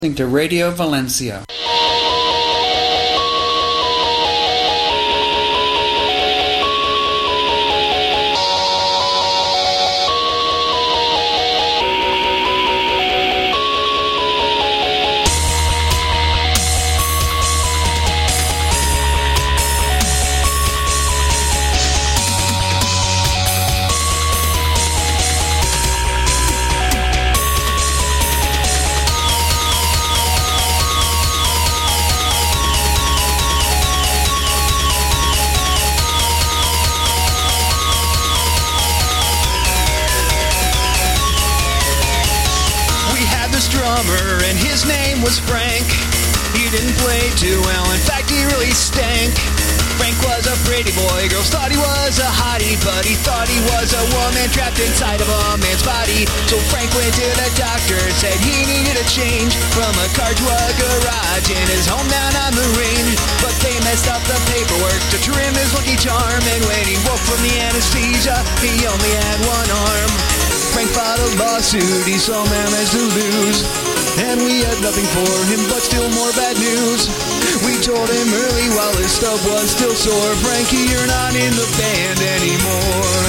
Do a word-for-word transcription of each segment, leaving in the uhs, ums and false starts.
To Radio Valencia. Was Frank. He didn't play too well, in fact he really stank. Frank was a pretty boy, girls thought he was a hottie, but he thought he was a woman trapped inside of a man's body. So Frank went to the doctor, said he needed a change from a car to a garage in his home down on the range. But they messed up the paperwork to trim his lucky charm, and when he woke from the anesthesia, he only had one arm. Frank filed a lawsuit, he saw managed to lose, and we had nothing for him but still more bad news. We told him early while his stub was still sore, Frankie, you're not in the band anymore.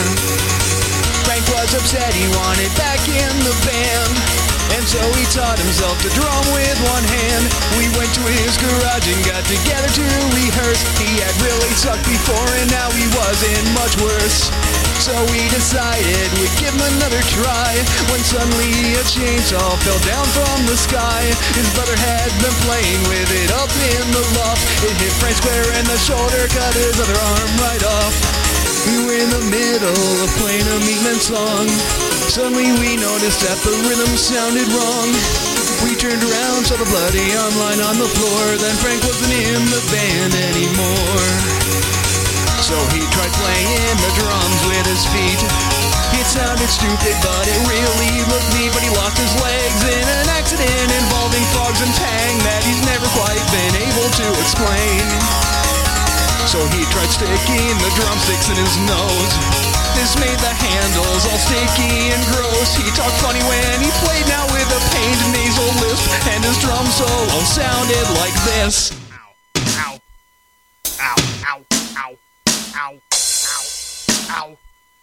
Frank was upset, he wanted back in the band, and so he taught himself to drum with one hand. We went to his garage and got together to rehearse. He had really sucked before and now he wasn't much worse. So we decided we'd give him another try, when suddenly a chainsaw fell down from the sky. His brother had been playing with it up in the loft. It hit Frank square in the shoulder, cut his other arm right off. We were in the middle of playing a Meatman song. Suddenly we noticed that the rhythm sounded wrong. We turned around, saw the bloody arm lying on the floor. Then Frank wasn't in the band anymore. So he tried playing the drums with his feet. It sounded stupid, but it really looked neat. But he lost his legs in an accident involving frogs and tang that he's never quite been able to explain. So he tried sticking the drumsticks in his nose. This made the handles all sticky and gross. He talked funny when he played, now with a pained nasal lisp, and his drum solo sounded like this. Ow, ow, ow, ow, ow, ow, ow, ow.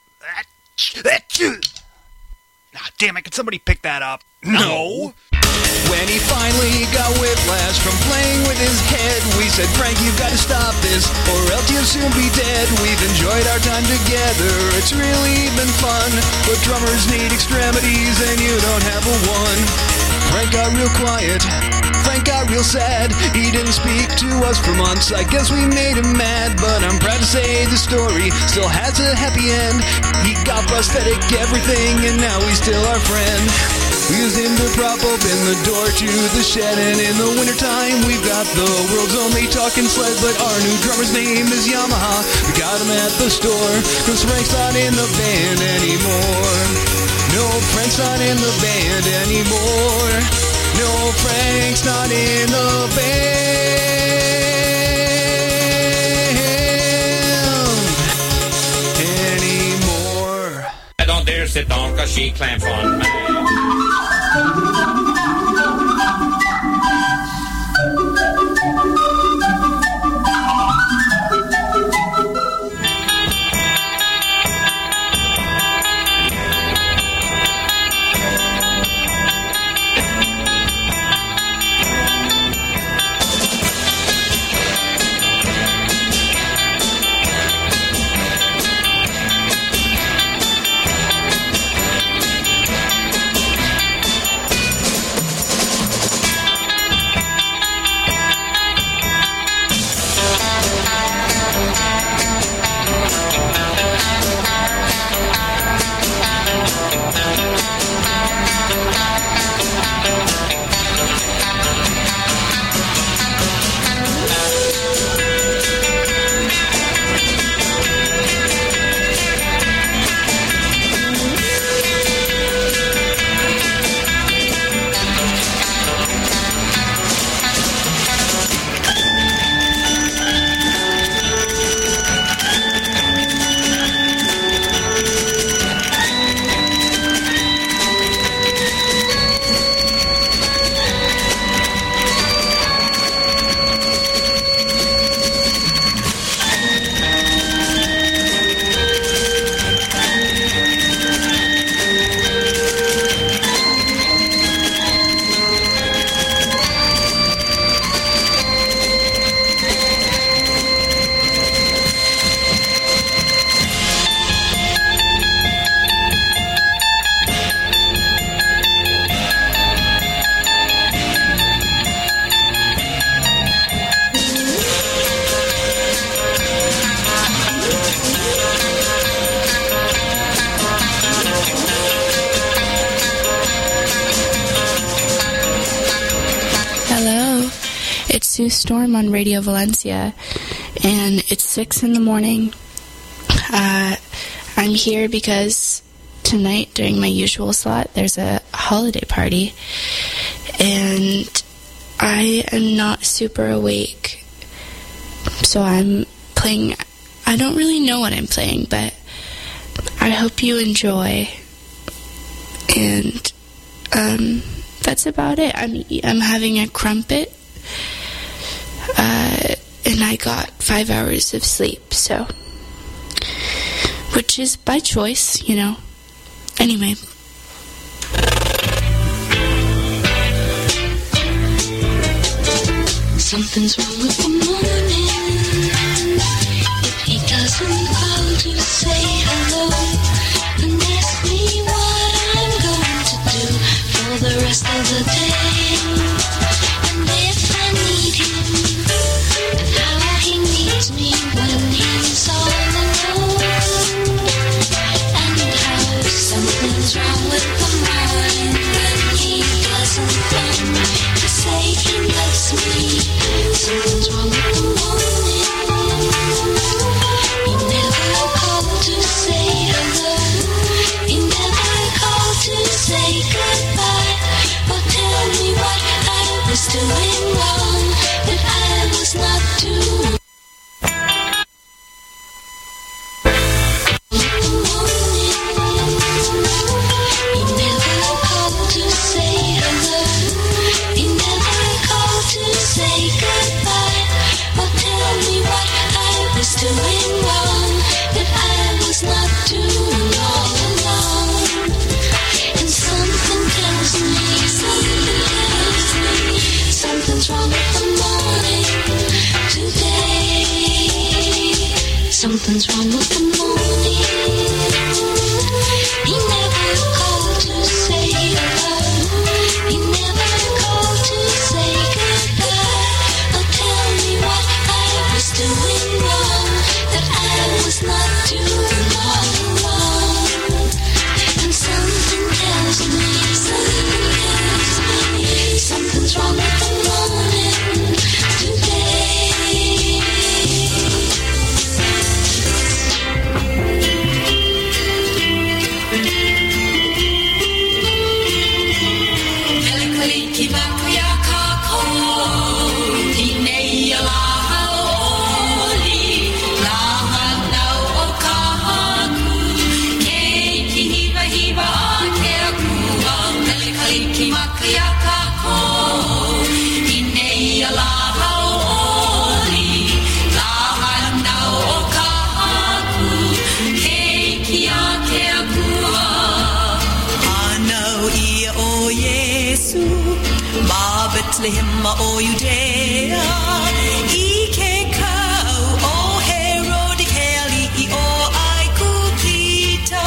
Ah, damn it, can somebody pick that up? No. When he finally got whiplash from playing with his head, we said, Frank, you've got to stop this, or else you'll soon be dead. We've enjoyed our time together, it's really been fun, but drummers need extremities and you don't have a one. Frank got real quiet, Frank got real sad. He didn't speak to us for months, I guess we made him mad. But I'm proud to say the story still has a happy end. He got prosthetic everything and now he's still our friend. We used him to prop open the door to the shed, and in the wintertime we've got the world's only talking sled. But our new drummer's name is Yamaha, we got him at the store, cause Frank's not in the band anymore. No, Frank's not in the band anymore. No, Frank's not in the band anymore. I don't dare sit down cause she clamps on me. It's Sue Storm on Radio Valencia, and it's six in the morning. Uh, I'm here because tonight, during my usual slot, there's a holiday party, and I am not super awake, so I'm playing. I don't really know what I'm playing, but I hope you enjoy, and um, that's about it. I'm, I'm having a crumpet. Uh, and I got five hours of sleep, so, which is by choice, you know. Anyway. Something's wrong with the morning. If he doesn't call to say hello and ask me what I'm going to do for the rest of the day, and if I need him, how he needs me when he's all alone, and how something's wrong with the morning when he doesn't come to say he loves me. Something's wrong with the morning. He never called to say hello. He never called to say goodbye, or tell me what I was doing wrong, that I was not doing. He never called to say hello. He never called to say goodbye, or tell me what I was doing wrong, that I was not doing all along. And something tells me, something tells me, something's wrong with the morning today. Something's wrong with the morning. He never called to say hello. He never called to say goodbye, or tell me what I was doing wrong, that I was not doing all along. And something tells me, something tells me, something's wrong with the morning today. Bethlehem o Judea, ike kau o Herod heli o ai kupita.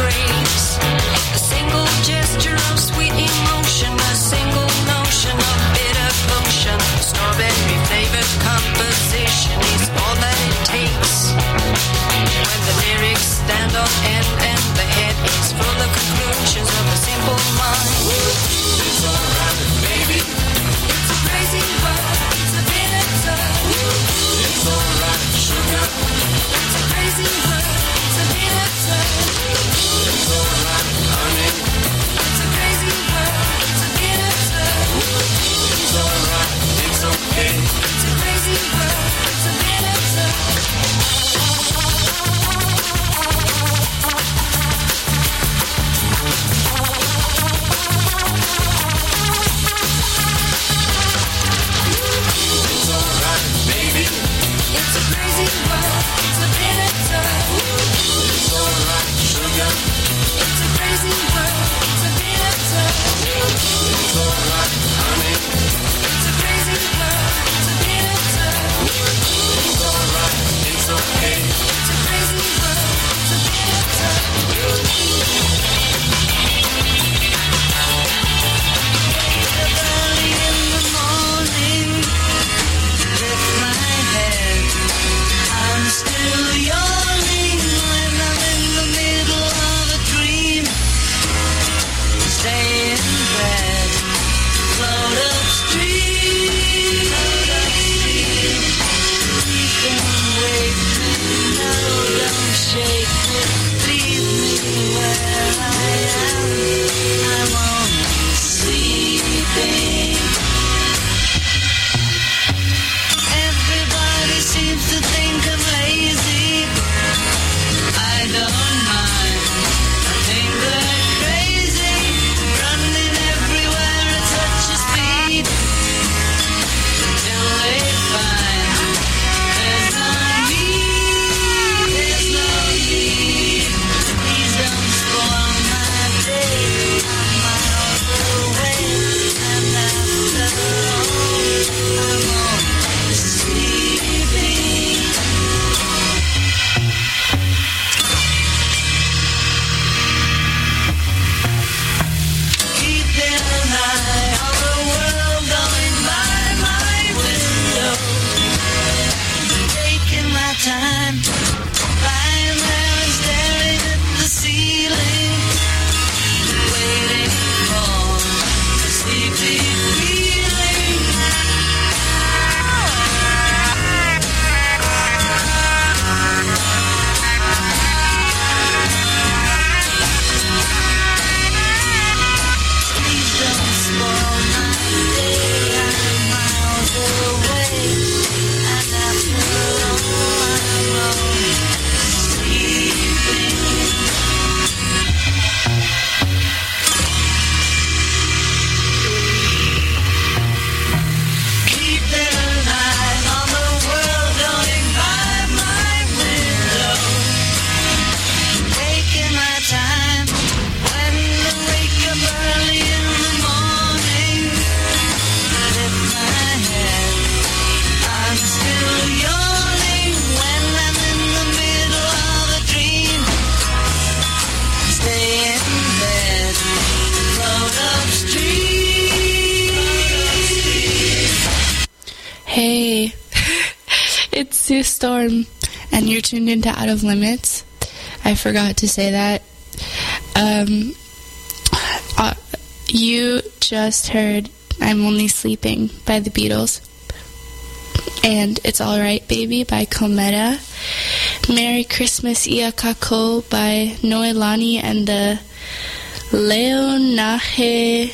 grace. A single gesture of sweet emotion, a single notion of bitter potion. Strawberry flavored composition is all that it takes. When the lyrics stand on end and the head is full of conclusions of a simple mind. It's alright, baby. It's a crazy world. It's a bitter touch. It's alright, sugar. It's a crazy world. It's a bitter touch. It's alright, honey. It's a crazy world. It's a bitter touch. It's alright. It's okay. It's a crazy world. It's a bitter touch. It's a crazy world, it's a bitter touch. It's alright, sugar. It's a crazy world, it's a bitter touch. It's alright, honey. It's a crazy world, it's a bitter touch. It's alright, it's okay. It's a crazy world, it's a bitter touch. Early in the morning, lift my head. I'm still yawning when I'm in the middle of a dream. Stay in bed, float upstream. Please don't wake me, no, don't shake me. Leave me where I am. I'm only sleeping. Everybody seems to think I'm lazy. I don't mind. I think they're crazy, running everywhere at such a speed. Until they find there's no need, there's no need. Please don't spoil my day. I'm miles away, and after all, I'm only sleeping. Keeping an eye on the world going by my window. Taking my time, lying there and staring at the ceiling. Waiting for a sleepy feeling. Please don't spoil my day. I'm miles away, and after all, I'm only sleeping. Keeping an eye on the world going by my window. Taking my time when I wake up early in the morning. Lift my head, I'm still yawning when I'm in the middle of a dream. Stay in bed, float upstream. Hey, it's Sue Storm, and you're tuned into Out of Limits. I forgot to say that. Um, uh, you just heard I'm Only Sleeping by the Beatles, and It's Alright Baby by Cometa, Merry Christmas Ia Kako by Noelani and the Leo Nahe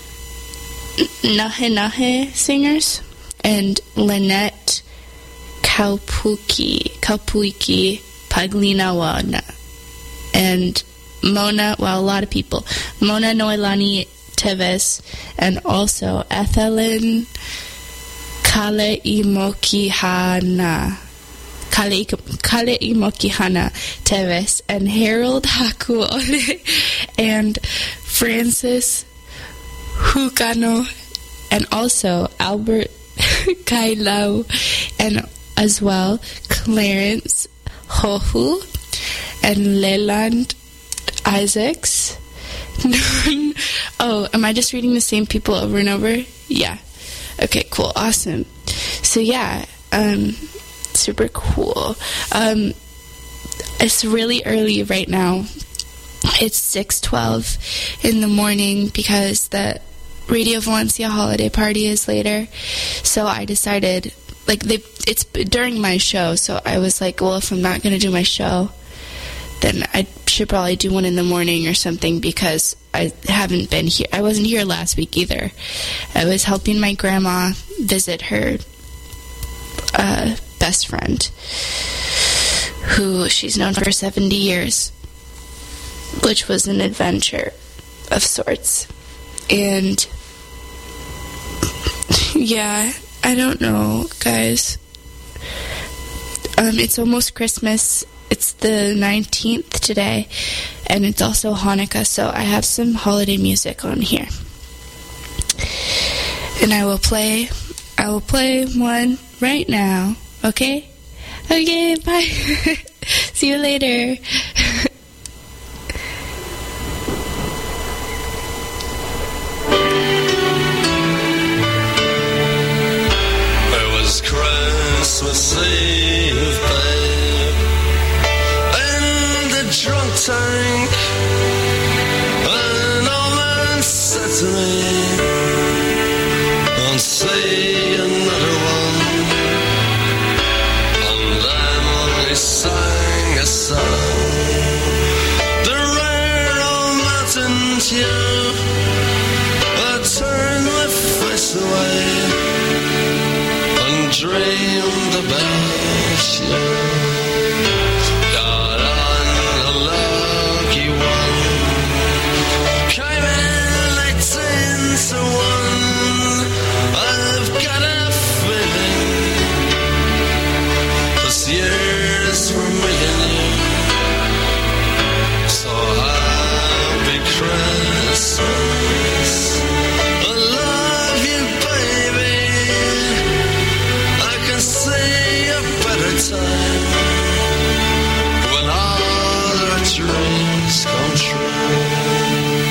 Nahe Nahe singers, and Lynette Kaupuki Kaupuiki Paglinawana, and Mona, well, a lot of people, Mona Noelani Teves, and also Ethelyn Kaleimokihana Kale, Kaleimokihana Teves, and Harold Hakuole, and Francis Hukano, and also Albert Kailau, and as well Clarence Hohu, and Leland Isaacs. Oh, am I just reading the same people over and over? Yeah. Okay, cool. Awesome. So, yeah, um, super cool. Um, it's really early right now. It's six twelve in the morning because the Radio Valencia holiday party is later. So I decided, like, they, it's during my show, so I was like, well, if I'm not going to do my show, then I should probably do one in the morning or something because I haven't been here. I wasn't here last week either. I was helping my grandma visit her uh, best friend, who she's known for seventy years, which was an adventure of sorts. And yeah, I don't know, guys. Um, it's almost Christmas. It's the nineteenth today, and it's also Hanukkah, so I have some holiday music on here. And I will play, I will play one right now, okay? Okay, bye. See you later. It was Christmas Eve, babe, in the drunk tank. An old man said to me, don't say another one. And then we sang a song, the rare old mountain tune. I turned my face away and dreamed about you. Got on a lucky one, came in eighteen to one. I've got a feeling this year's for me and you. So happy Christmas, I love you, baby. I can see a better time when all our dreams come true.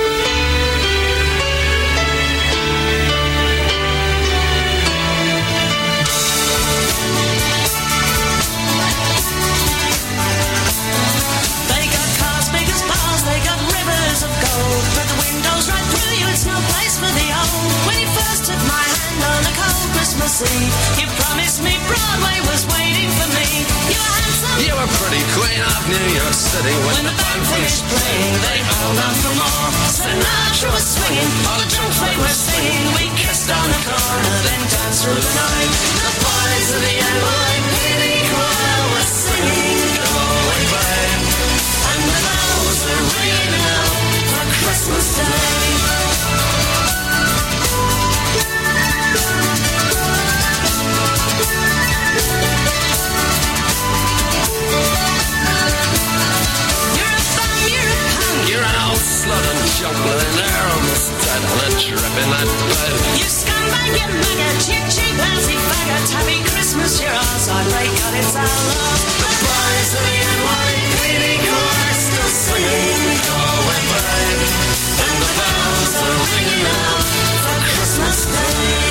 They got cars big as bars, they got rivers of gold. But the windows right through you, it's no place for the old. When you first took my hand on a cold Christmas Eve, you promised me Broadway was waiting for me. You were handsome. You were pretty queen of New York City. When the band finished playing, they held on for more. Sinatra was swinging, all the drunks they were singing. We kissed on the corner, then danced through the night. The boys of the N Y P D choir were singing, "Go away, babe," and the bells were ringing out for Christmas Day. You're a bum, you're a punk, You're an old slut and juggler, and they're almost dead on a trip in that bed. you scumbag, you maggot, you cheap, lousy faggot. Happy Christmas, you're ours, I pray God it's our love. The boys of the N Y P D choir still singing, "Go away, babe," and the bells are ringing out for Christmas Day.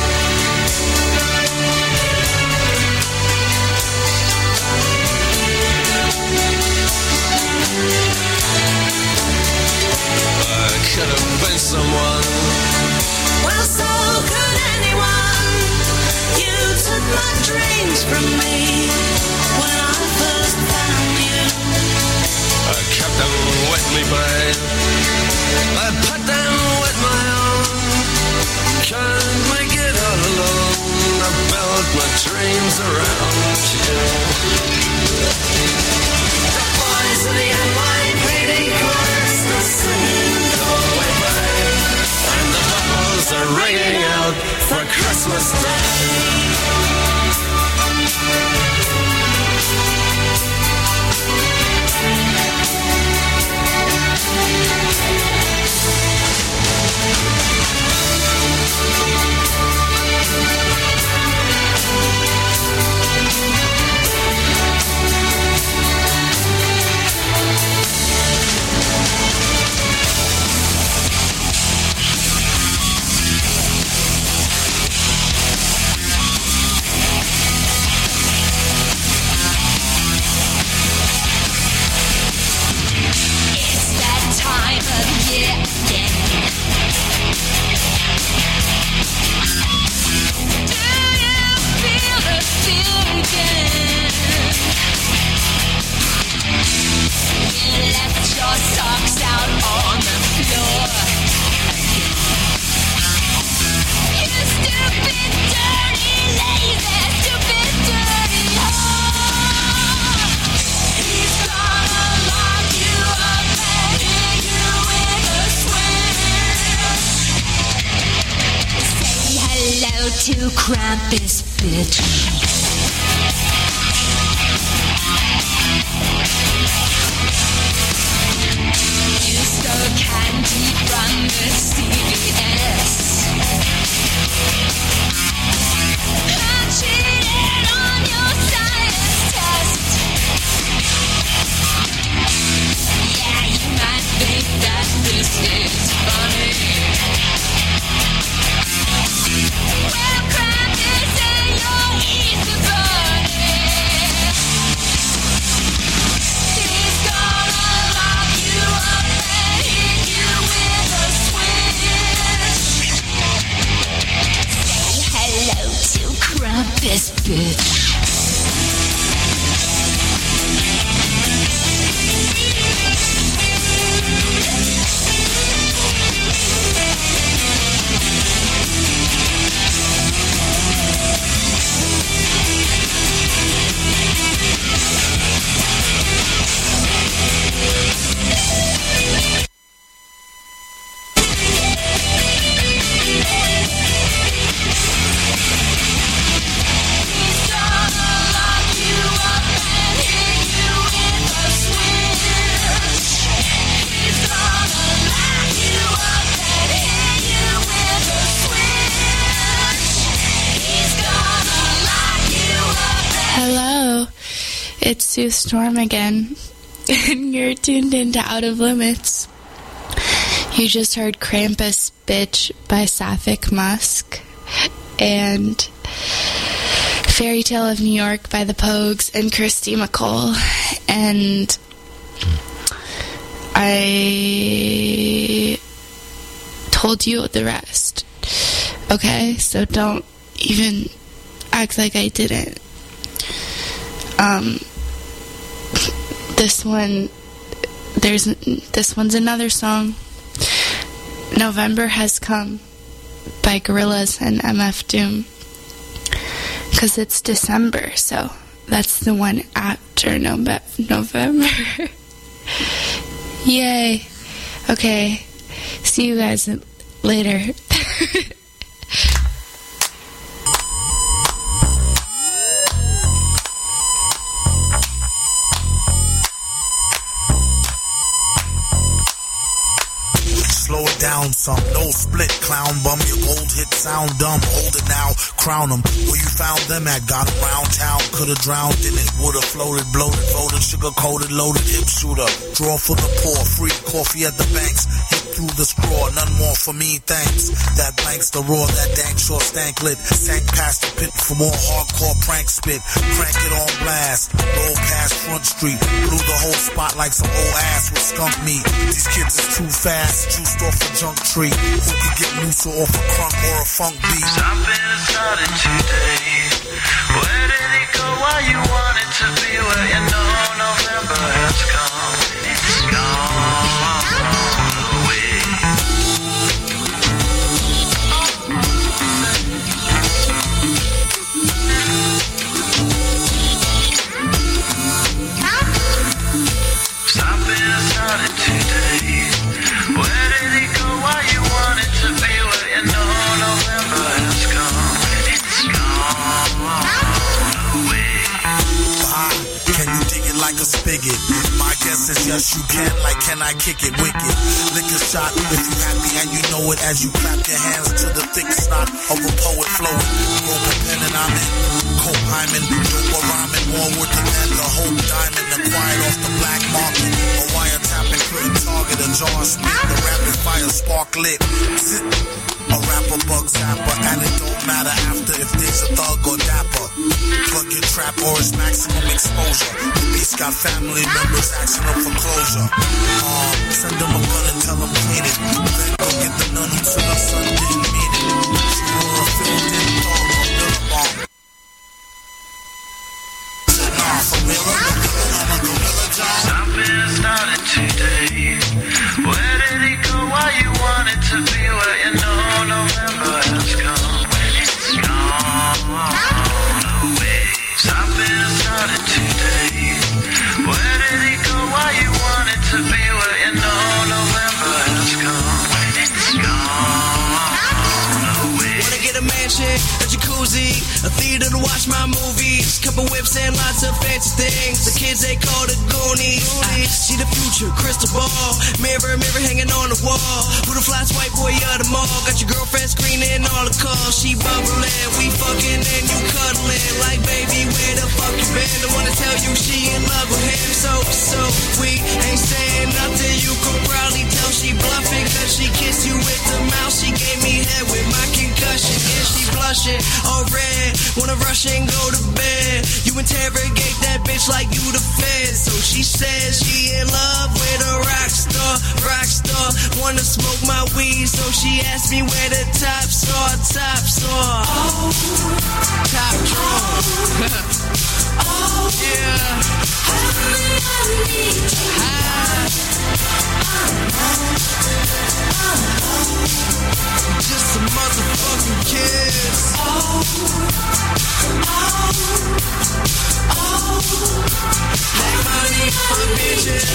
I could have been someone. Well, so could anyone. You took my dreams from me when I first found you. I kept them with me, babe. I put them with my own. Can't make it all alone. I built my dreams around you. The boys of the N Y P D choir still singing, "Go away, babe," And the bells are ringing out for Christmas Day. to Krampus, bitch. You stole candy from the C V S. I cheated on your science test. Yeah, you might think that this is funny. Well, Krampus and your Easter bunny. He's gonna lock you up and hit you with a switch. Say hello to Krampus, bitch. Hello, it's Sue Storm again, and you're tuned into Out of Limits. You just heard Krampus Bitch by Sapphic Musk, and Fairy Tale of New York by the Pogues and Christy McCole, and I told you the rest, okay? So don't even act like I didn't. Um, this one, there's, this one's another song. November Has Come by Gorillaz and M F Doom. Because it's December, so that's the one after November. Yay. Okay. See you guys later. Slow it down some, no split, clown bum. Your gold hit sound dumb, hold it now, crown them. Where you found them at, got them round town. Could've drowned in it, would've floated, bloated, voted, sugar coated, loaded, hip shooter. Draw for the poor, free coffee at the banks. Hit through the straw, none more for me, thanks. That blanks the raw, that dank short stank lit. Sank past the pit for more hardcore prank spit. Crank it on blast, roll past Front Street. Blew the whole spot like some old ass with skunk meat. These kids is too fast, juiced off a junk tree. Who could get looser off a crunk or a funk beat? Something started today. Where did it go? Why you want it to be? Well, you know November has come. It's gone away. Something started today. Where did it go? Why you want it to be? Well, you know November has come. It's gone away. Ah, can you dig it like a spigot? My guess is yes you can, like can I kick it wicked? Lick a shot if you happy and you know it as you clap your hands to the thick snot of a poet flowing. Rope a pen and I'm in. Cope Hyman, dope a rhyming, more wood than that. The whole diamond acquired off the black market. A wire tapping, couldn't target a jar spit. The rapid fire spark lit. Zip. A rapper bug zapper, and it don't matter after if there's a thug or dapper. Plug your trap or it's maximum exposure. The beast got family members asking them for closure. Uh, send them a gun and tell them clean it. Then go get the nun who said her son didn't mean it. She wore a filled in dog on Billabong. Nah, for real, I'm a gorilla, John. Something started today. Where did it go? Why you want it to be? Well, you know November has come. When it's gone away. Something started today. Where did it go? Why you want it to be? Well, you know November has come. When it's gone a jacuzzi, a theater to watch my movies, couple whips and lots of fancy things. The kids they call the Goonies. I see the future, crystal ball, mirror, mirror hanging on the wall. Who the flyest white boy of the mall? Got your girlfriend screening all the calls. She bubbling, we fucking and you cuddling. Like baby, where the fuck you been? The one to tell you she in love with him. So, so we ain't saying nothing. You could probably tell she bluffing, cause she kissed you with the mouth. She gave me head with my concussion. And she blushing, all red. Wanna rush and go to bed. You interrogate that bitch like you the fed. So she says she in love with a rock star, rock star. Wanna smoke my weed, so she asked me where the tops are, tops are. Oh, top drawer. Oh, yeah. Just a motherfucking kiss. Oh, oh, oh. Make money for bitches.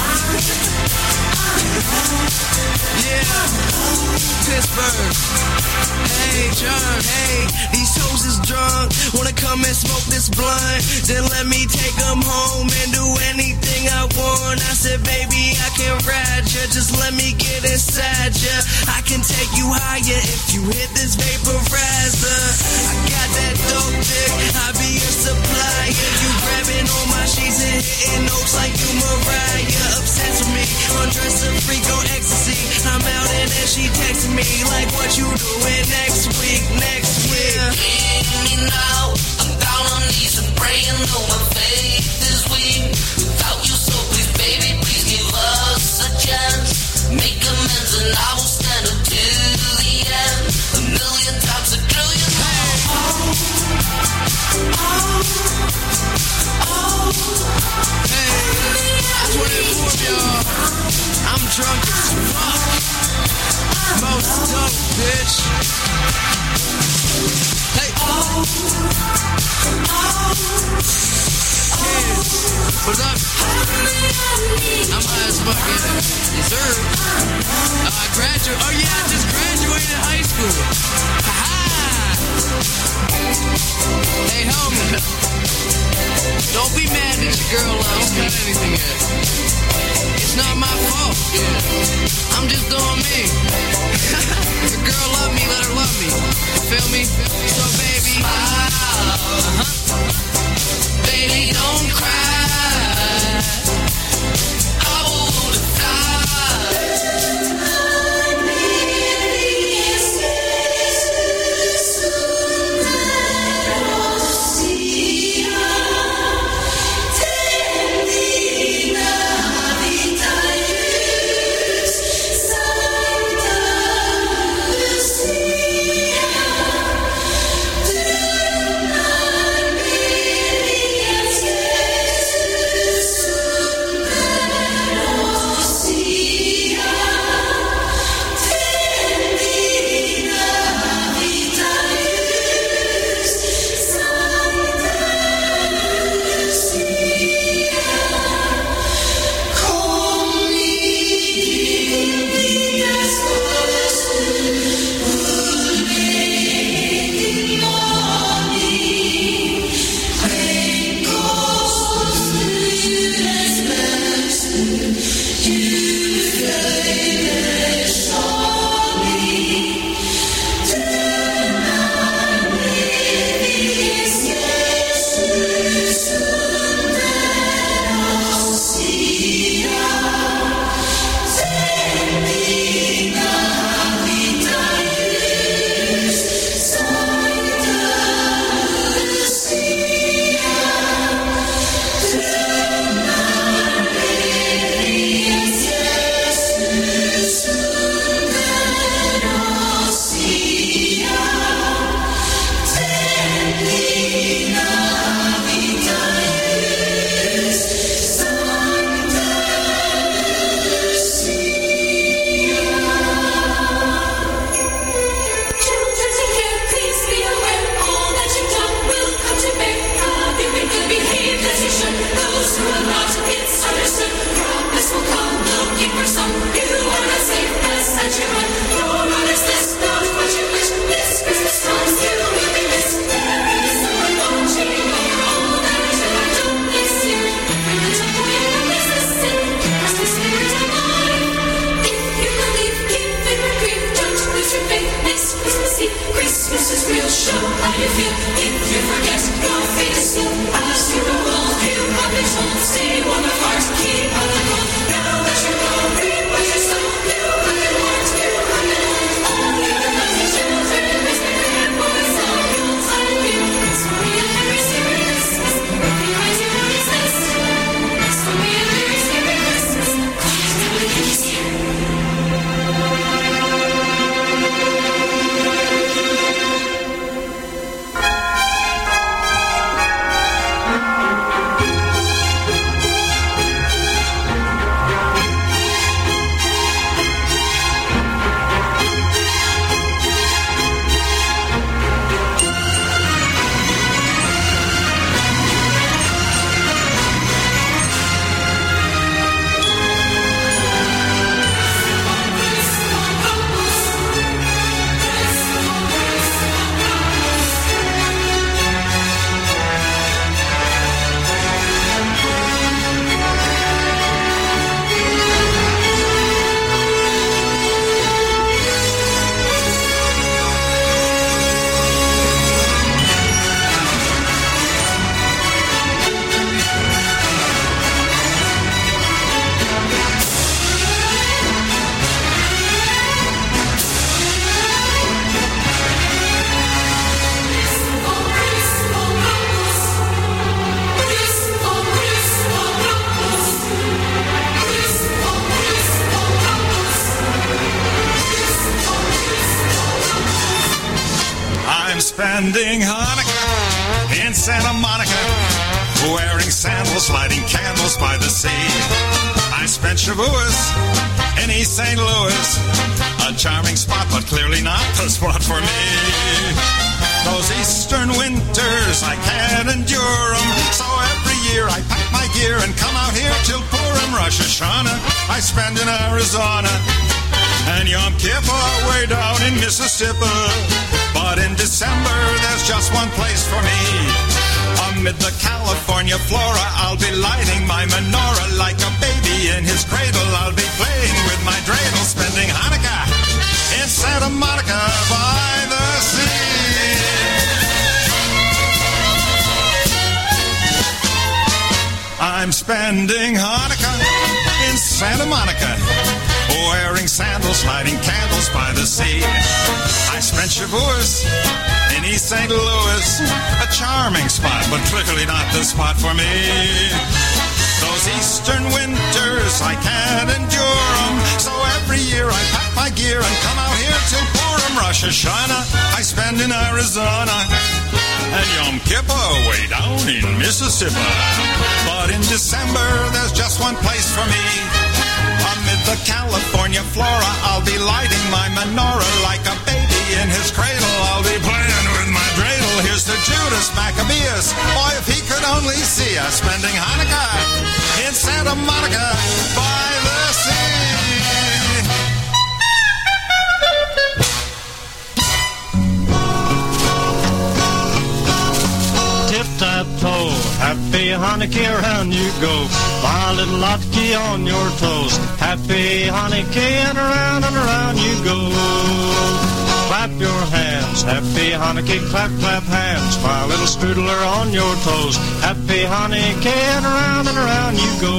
Yeah, Pittsburgh. Hey, John, hey, these hoes is drunk. Wanna come and smoke this blunt? Then let me take them home and do anything I want. I said, baby, I can ride ya. Just let me get inside ya. I can take you higher if you hit this vaporizer. I got that dope dick, I'll be your supplier. You grabbing on my sheets and hitting notes like you Mariah. Obsessed with me, undress a freak on ecstasy. I'm out and then she texting me like, what you doing next week, next week? Give me now, I'm down on knees and praying, though my faith is weak. Without you, so please, baby, please give us a chance. Make amends and I will stand up to the end. A million times a trillion. Hey. Oh, oh, oh. Hey, I just want to inform y'all, I'm drunk as fuck. Most dope, bitch. Hey. Oh, oh. Kids, what's up? I'm high as fuck, yeah. Yes, sir. Uh, I graduated. Oh, yeah, I just graduated high school. Ha-ha. Hey, homie. Don't be mad that your girl uh, don't got anything yet. It's not my fault. Yeah. I'm just doing me. If a girl love me, let her love me. Feel me? So, baby. Uh-huh. Baby, don't cry. I wanna die. See spending Hanukkah in Santa Monica, wearing sandals, lighting candles by the sea. I spent Shavuos in East Saint Louis, a charming spot, but clearly not the spot for me. Those eastern winters, I can't endure them, so every year I pack my gear and come out here till Purim, Rosh Hashanah, I spend in Arizona, and Yom Kippur way down in Mississippi. But in December, there's just one place for me. Amid the California flora, I'll be lighting my menorah like a baby in his cradle. I'll be playing with my dreidel, spending Hanukkah in Santa Monica by the sea. I'm spending Hanukkah in Santa Monica, wearing sandals, lighting candles by the sea. I spent Shavuos in East Saint Louis, a charming spot, but clearly not the spot for me. Those eastern winters, I can't endure them, so every year I pack my gear and come out here till Purim, Rosh Hashanah, I spend in Arizona, and Yom Kippur way down in Mississippi. But in December, there's just one place for me. Amid the California flora, I'll be lighting my menorah like a baby in his cradle. I'll be playing with my dreidel. Here's to Judas Maccabeus. Boy, if he could only see us spending Hanukkah in Santa Monica by the sea. Tip-tap-toe, happy Hanukkah, around you go. My little latke on your toes. Happy Hanukkah, and around and around you go. Clap your hands, happy Hanukkah, clap, clap hands. My little strudler on your toes. Happy Hanukkah, and around and around you go.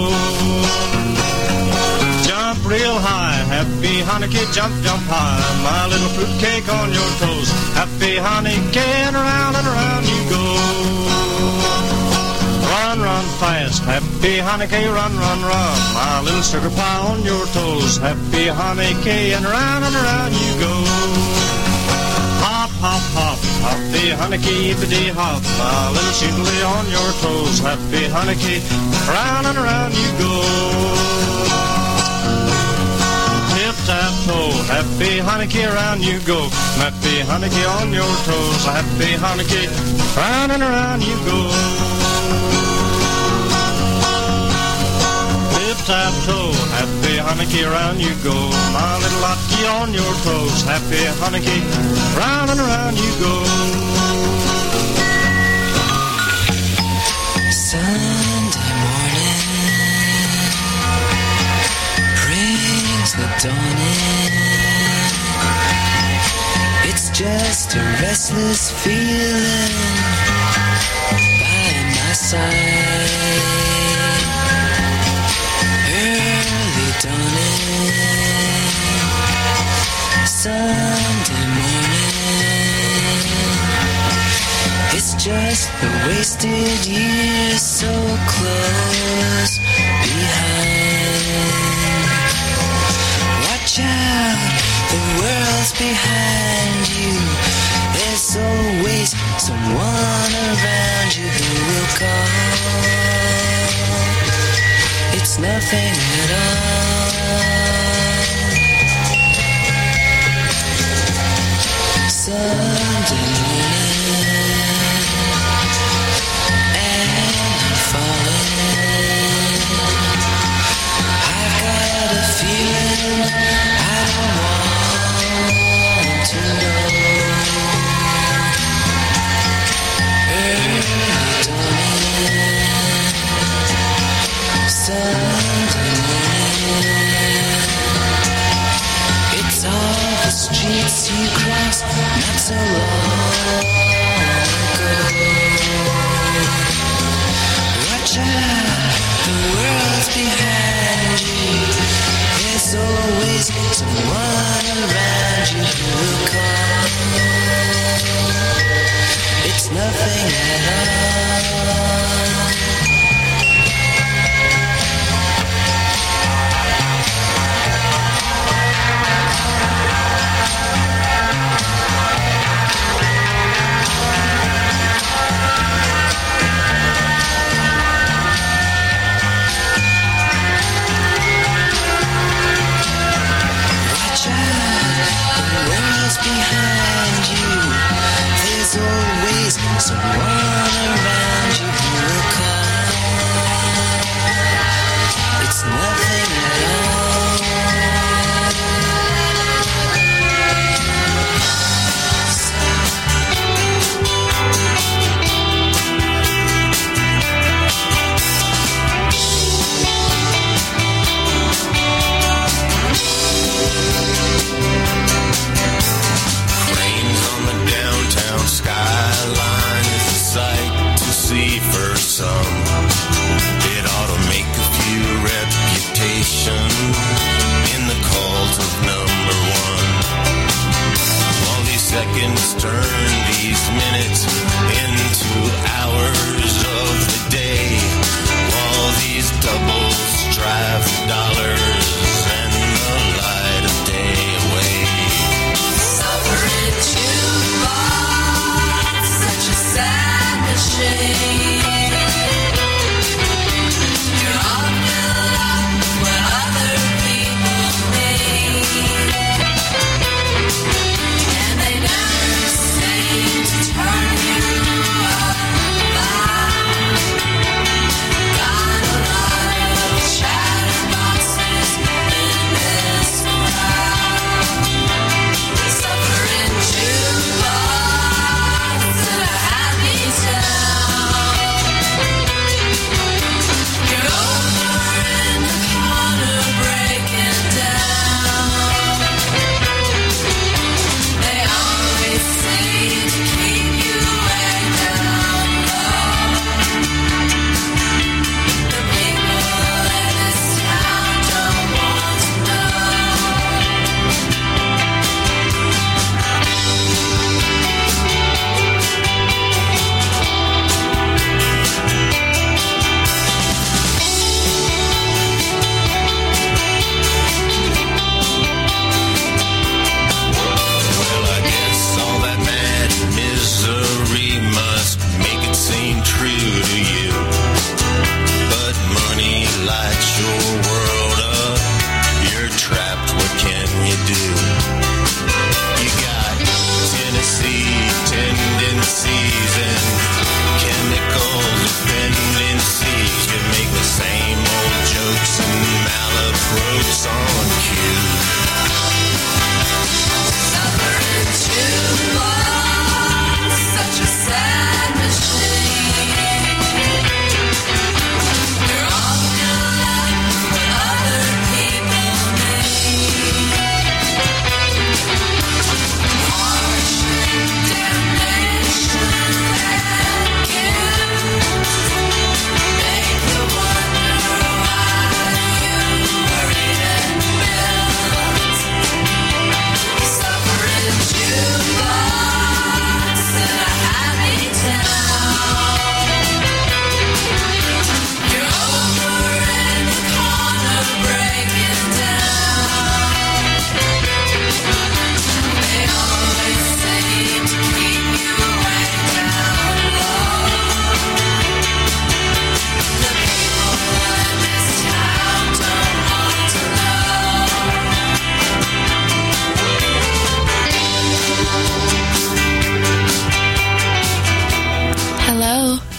Jump real high, happy Hanukkah, jump, jump high. My little fruitcake on your toes. Happy Hanukkah, and around and around you go. Run, run fast, happy Hanukkah, run, run, run. My little sugar pie on your toes. Happy Hanukkah, and around and around you go. Hop, hop, hop, happy Hanukkah, yippity hop. My little shindly on your toes. Happy Hanukkah, round and around you go. Tip-tap-toe, happy Hanukkah, round you go. Happy Hanukkah on your toes. Happy Hanukkah, round and around you go. Tip-tap-toe, happy Hanukkah, round you go. My little latke on your toes. Happy Hanukkah, round and around you go. Sunday morning brings the dawn in. It's just a restless feeling by my side. Early dawning, Sunday morning. It's just the wasted years so close behind. Watch out, the world's behind you. There's always someone around you who will call. It's nothing at all. Sunday morning, and I'm falling. I've got a feeling I don't want to know. Early dawning, Sunday morning. It's all the streets you crossed not so long ago. Watch out, the world's behind you. There's always someone around you who will call. It's nothing at all. Behind you, there's always someone around you who will call. It's nothing at skyline is a sight to see for some. It ought to make a few reputation in the cult of number one. All these seconds turn these minutes into hours of the day, while these doubles drive the dollars and the light of day away. Suffering too long, such a sad machine. You're all filled up what other people need, and they never seem to turn you up.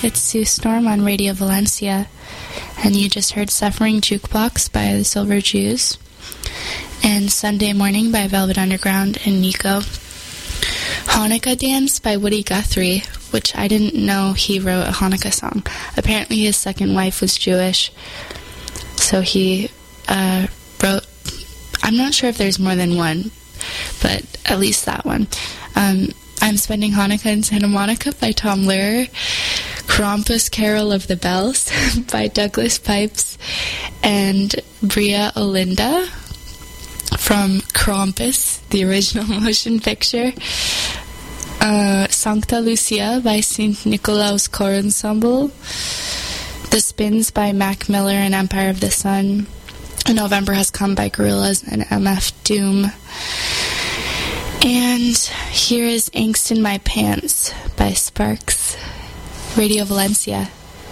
It's Sue Storm on Radio Valencia, and you just heard Suffering Jukebox by the Silver Jews, and Sunday Morning by Velvet Underground and Nico. Hanukkah Dance by Woody Guthrie, which I didn't know he wrote a Hanukkah song. Apparently his second wife was Jewish, so he uh, wrote, I'm not sure if there's more than one, but at least that one. Um, I'm Spending Hanukkah in Santa Monica by Tom Lehrer, Krampus Carol of the Bells by Douglas Pipes, and Bria Olinda from Krampus, the original motion picture. Uh, Sancta Lucia by Saint Nicolaus Choir Ensemble. The Spins by Mac Miller and Empire of the Sun. November Has Come by Gorillaz and M F Doom. And here is Angst in My Pants by Sparks. Radio Valencia.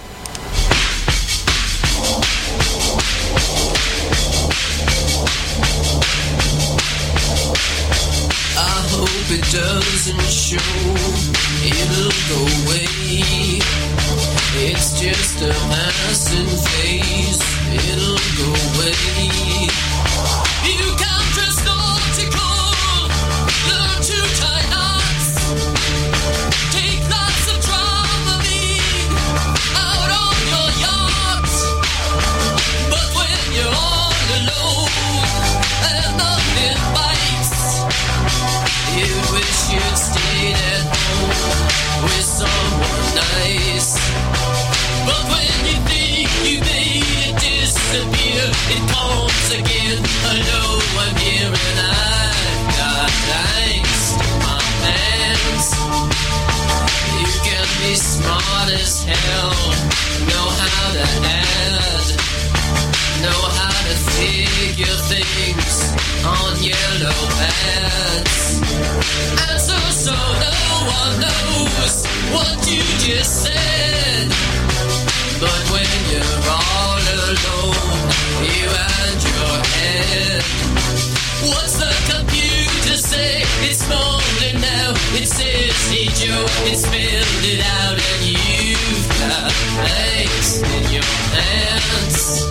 I hope it doesn't show, it'll go away. It's just a passing phase, it'll go away. You can't dress nautical, learn to tie knots, take lots of Dramamine out on your yacht. But when you're all alone and nothing bites, you wish you'd stayed at home with someone nice. But when you think you made it disappear, it comes again. Hello, I'm here and I've got angst in my pants. You can be smart as hell, know how to add, know how to figure things on yellow pads. And so, so no one knows what you just said. But when you're all alone, you and your head. What's the computer say? It's morning now. It says, hey Joe, it spelled it out, and you've got angst in your pants.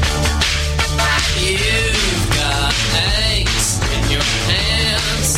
You've got angst in your pants.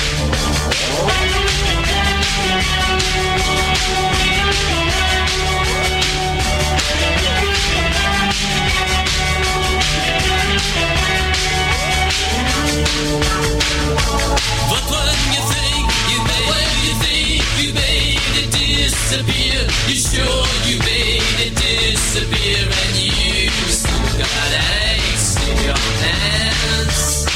But when you think you made, when you think you made it disappear, you sure you made it disappear, and you still got angst in your pants.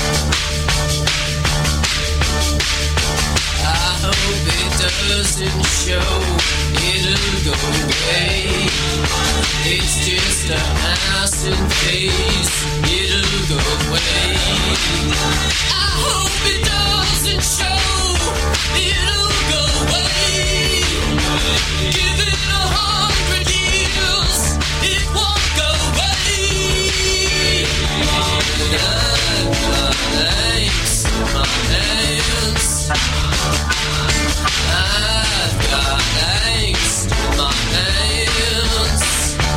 I hope it doesn't show, it'll go away. It's just a passing phase, it'll go away. I hope it doesn't show, it'll go away. Give it a hundred years, it won't go away. I've got angst in my pants. I've got angst in my pants.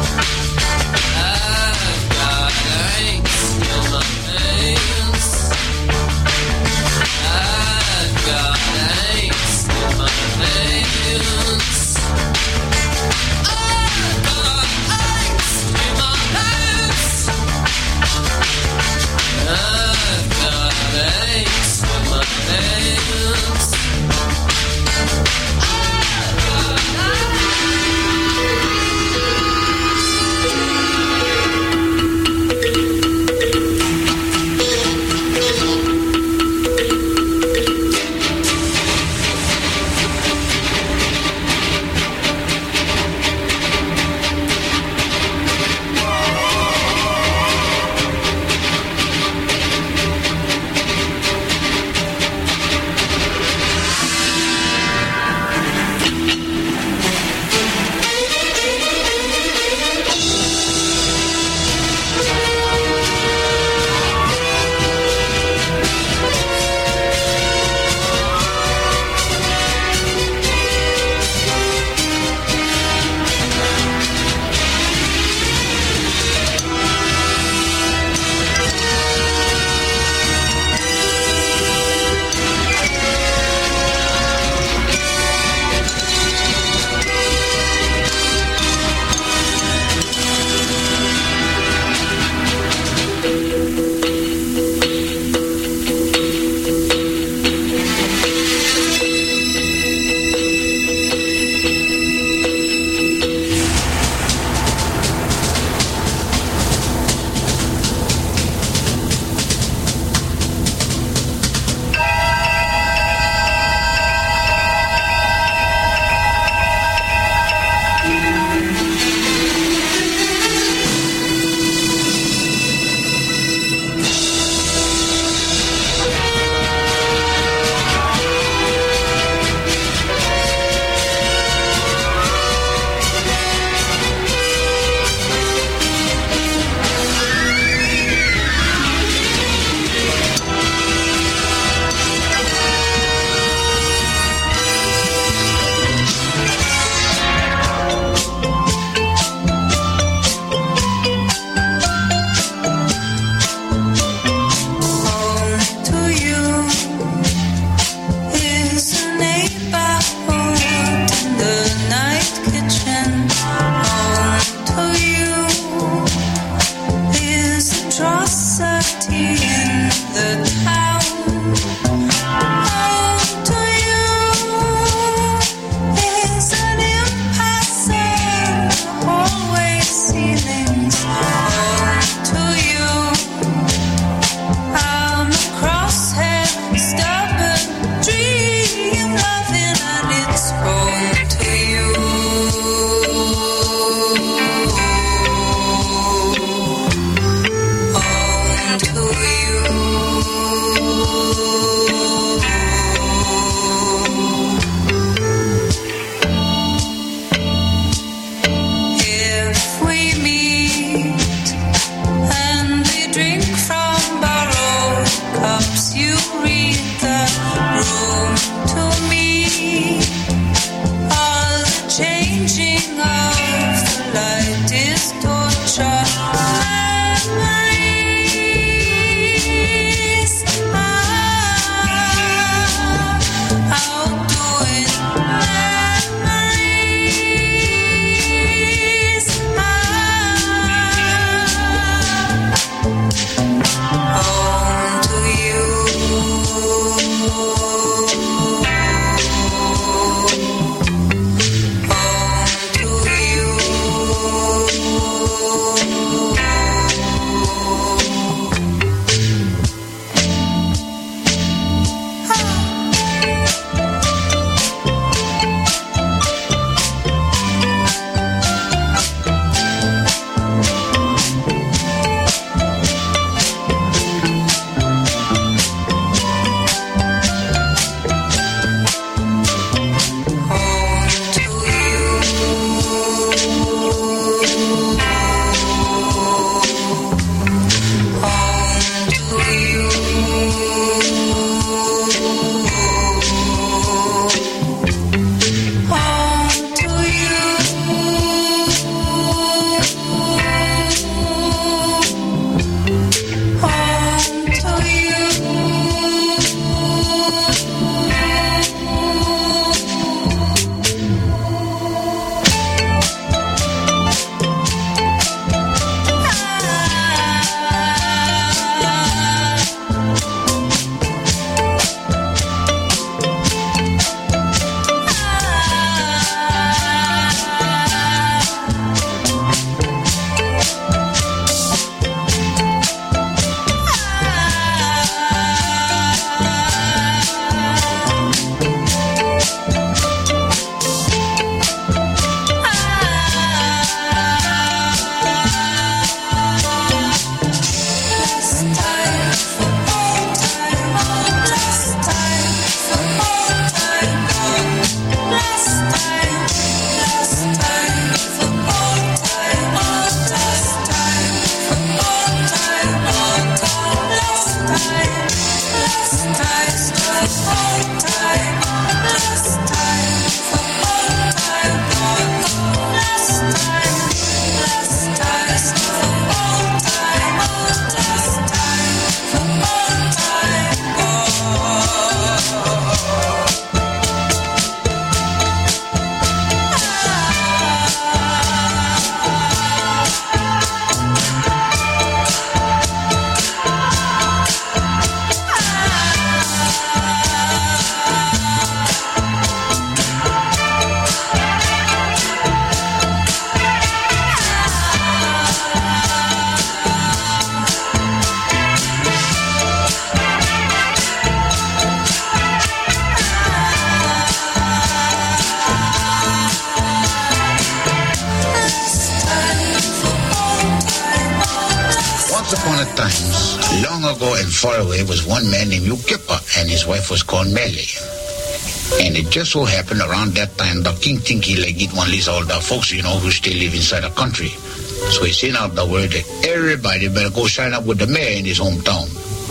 I've got angst in my pants. I've upon a time, long ago and far away, was one man named Ukippa, and his wife was called Meli. And it just so happened around that time, the king think he like it one of these older folks, you know, who still live inside the country. So he sent out the word that everybody better go sign up with the mayor in his hometown.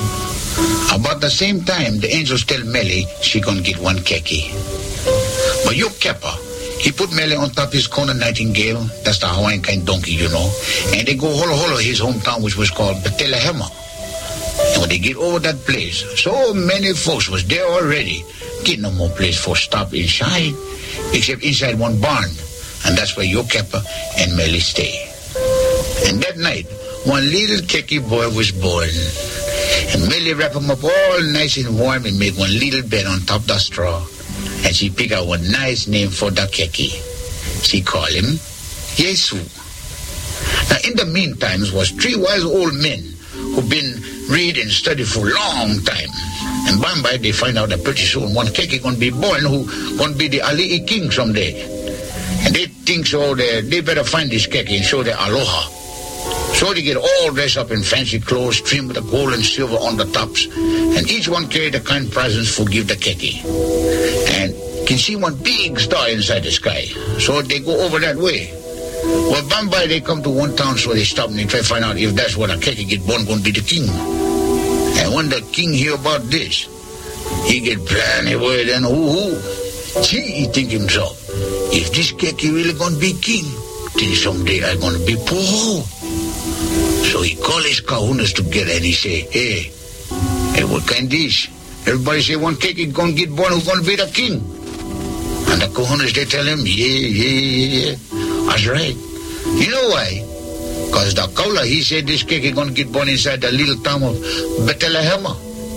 About the same time, the angels tell Meli she gonna get one keki. But Ukippa, he put Meli on top of his Kona Nightingale, that's the Hawaiian kind donkey, you know, and they go holo holo his hometown, which was called Betelehema. And when they get over that place, so many folks was there already, get no more place for stop inside, except inside one barn, and that's where Ukippa and Meli stay. And that night, one little keki boy was born, and Meli wrap him up all nice and warm and make one little bed on top the straw. And she pick out one nice name for the keki. She call him Yesu. Now in the meantime was three wise old men who been read and study for a long time. And by and by they find out that pretty soon one keki gonna be born who gonna be the Ali'i king someday. And they think so they, they better find this keki and show their aloha. So they get all dressed up in fancy clothes, trimmed with the gold and silver on the tops, and each one carry the kind presents for give the keki. And can see one big star inside the sky. So they go over that way. Well, Bambai, they come to one town, so they stop and they try to find out if that's where the keki get born going to be the king. And when the king hear about this, he get plenty worried and ooh, gee, he think himself, if this keki really going to be king, then someday I going to be poor. So he call his kahunas together and he say, hey, hey, what kind this? Everybody say one keki going to get born who's going to be the king. And the kahunas, they tell him, yeah, yeah, yeah, yeah. That's right. You know why? Because the kaula, he said this keki going to get born inside the little town of Betelehema.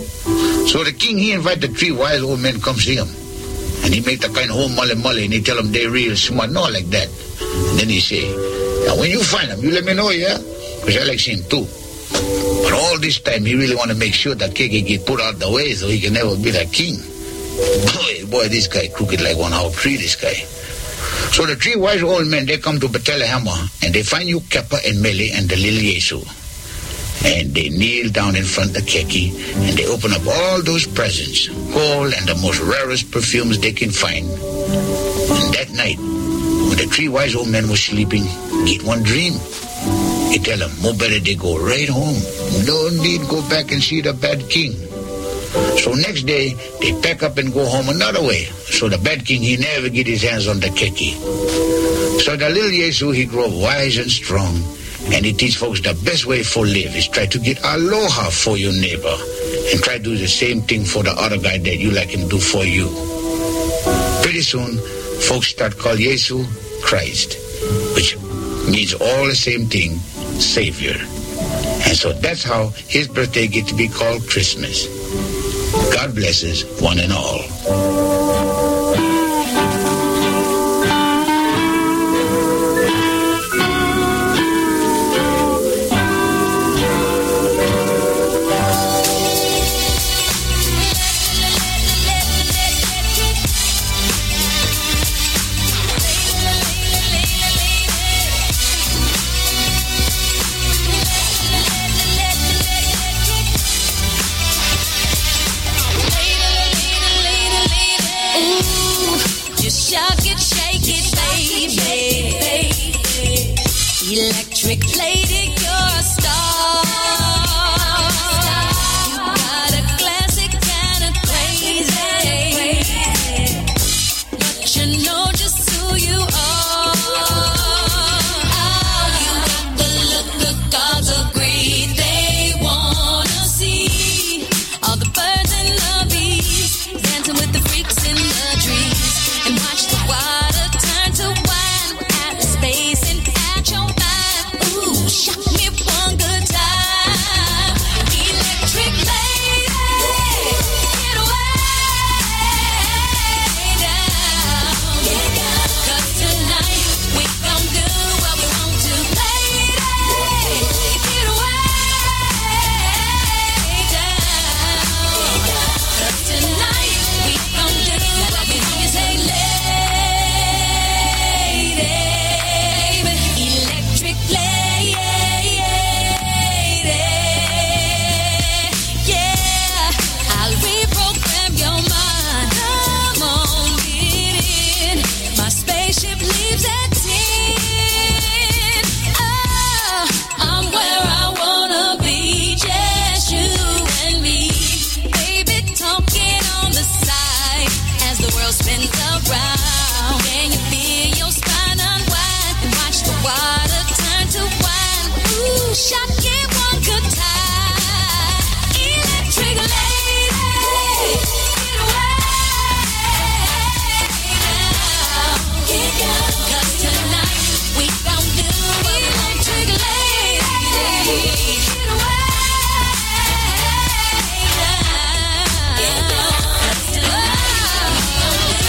So the king, he invite the three wise old men come see him. And he make the kind of whole mole mole and he tell them they real smart, not like that. And then he say, now when you find them, you let me know, yeah? Because I like seeing him too. But all this time, he really want to make sure that keki get put out the way so he can never be the king. Boy, boy, this guy crooked like one owl tree, this guy. So the three wise old men, they come to Betelehema and they find Ukippa and Meli and the little Yesu. And they kneel down in front of the keki and they open up all those presents, gold and the most rarest perfumes they can find. And that night, when the three wise old men were sleeping, get one dream. He tell them, more better they go right home. No need go back and see the bad king. So next day, they pack up and go home another way. So the bad king, he never get his hands on the keki. So the little Yesu, he grow wise and strong. And he teach folks the best way for live is try to get aloha for your neighbor. And try to do the same thing for the other guy that you like him do for you. Pretty soon, folks start call Yesu Christ, which means all the same thing, Savior. And so that's how his birthday get to be called Christmas. God blesses one and all. Electric play